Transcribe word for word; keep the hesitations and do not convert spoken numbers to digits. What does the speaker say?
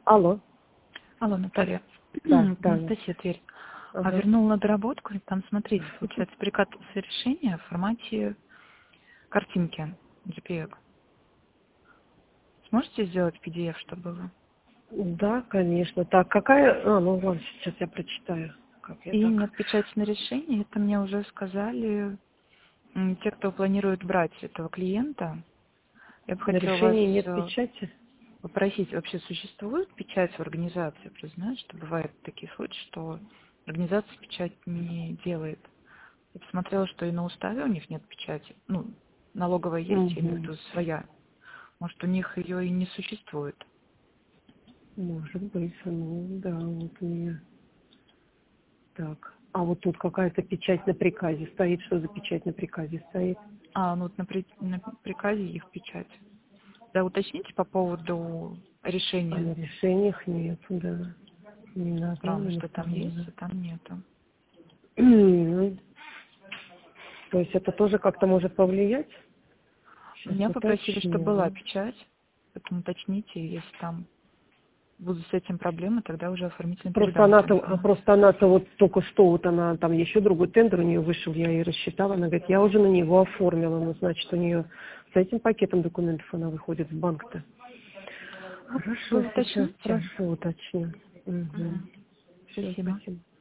Алло. Алло, Наталья. Да, да. Анастасия, Тверь. Ага. А вернула на доработку, и там, смотрите, получается, прикатывается решение в формате картинки джей пи и джи. Сможете сделать пи ди эф, чтобы было? Да, конечно. Так, какая... А, ну ладно, сейчас я прочитаю. Как я И так... нет печати на решение, это мне уже сказали м, те, кто планирует брать этого клиента. Я бы На хотела вас решении нет э, печати? попросить, вообще существует печать в организации? Просто знаешь, что бывают такие случаи, что организация печать не делает. Я посмотрела, что и на уставе у них нет печати. Ну, налоговая есть, я имею в Угу. виду своя. Может, у них ее и не существует. Может быть. Ну, да, вот у меня... Так. А вот тут какая-то печать на приказе стоит. Что за печать на приказе стоит? А, ну вот на, при- на приказе их печать. Да, уточните по поводу А решения. на решениях нет, да. Ни на одном, Странно, ни на что там втором, есть, да. а там нету. Ну, то есть это тоже как-то может повлиять? Сейчас Меня попросили, чтобы была уточню. печать, поэтому уточните, если там будут с этим проблемы, тогда уже оформителям Просто передам эту она-то, а информацию. просто она-то вот только что, вот она, там еще другой тендер у нее вышел, я ей рассчитала, она говорит, я уже на него оформила, ну, значит, у нее с этим пакетом документов она выходит в банк-то. Ну, Хорошо, вы сейчас уточните. прошу, уточню. Угу. Мгм. Все, Спасибо. спасибо.